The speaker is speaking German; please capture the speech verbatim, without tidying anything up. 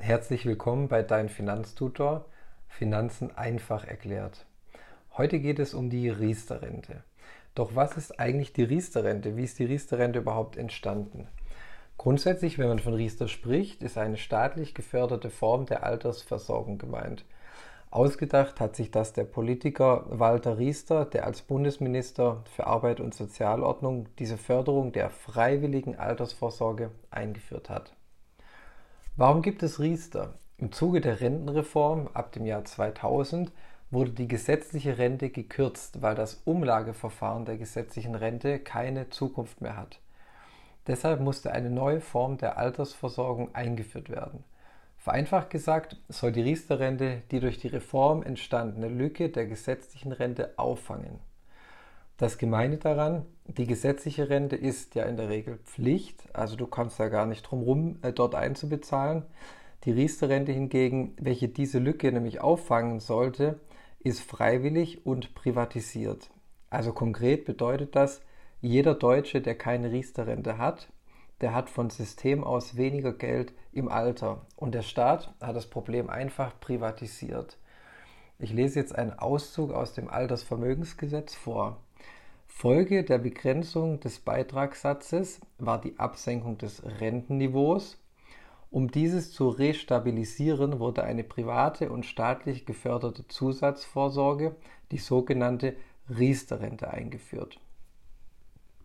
Herzlich willkommen bei Dein Finanztutor, Finanzen einfach erklärt. Heute geht es um die Riester-Rente. Doch was ist eigentlich die Riester-Rente? Wie ist die Riester-Rente überhaupt entstanden? Grundsätzlich, wenn man von Riester spricht, ist eine staatlich geförderte Form der Altersversorgung gemeint. Ausgedacht hat sich das der Politiker Walter Riester, der als Bundesminister für Arbeit und Sozialordnung diese Förderung der freiwilligen Altersvorsorge eingeführt hat. Warum gibt es Riester? Im Zuge der Rentenreform ab dem Jahr zweitausend wurde die gesetzliche Rente gekürzt, weil das Umlageverfahren der gesetzlichen Rente keine Zukunft mehr hat. Deshalb musste eine neue Form der Altersversorgung eingeführt werden. Vereinfacht gesagt soll die Riester-Rente die durch die Reform entstandene Lücke der gesetzlichen Rente auffangen. Das Gemeine daran, die gesetzliche Rente ist ja in der Regel Pflicht, also du kommst da gar nicht drum rum, äh, dort einzubezahlen. Die Riester-Rente hingegen, welche diese Lücke nämlich auffangen sollte, ist freiwillig und privatisiert. Also konkret bedeutet das, jeder Deutsche, der keine Riester-Rente hat, der hat von System aus weniger Geld im Alter und der Staat hat das Problem einfach privatisiert. Ich lese jetzt einen Auszug aus dem Altersvermögensgesetz vor. Folge der Begrenzung des Beitragssatzes war die Absenkung des Rentenniveaus. Um dieses zu restabilisieren, wurde eine private und staatlich geförderte Zusatzvorsorge, die sogenannte Riester-Rente, eingeführt.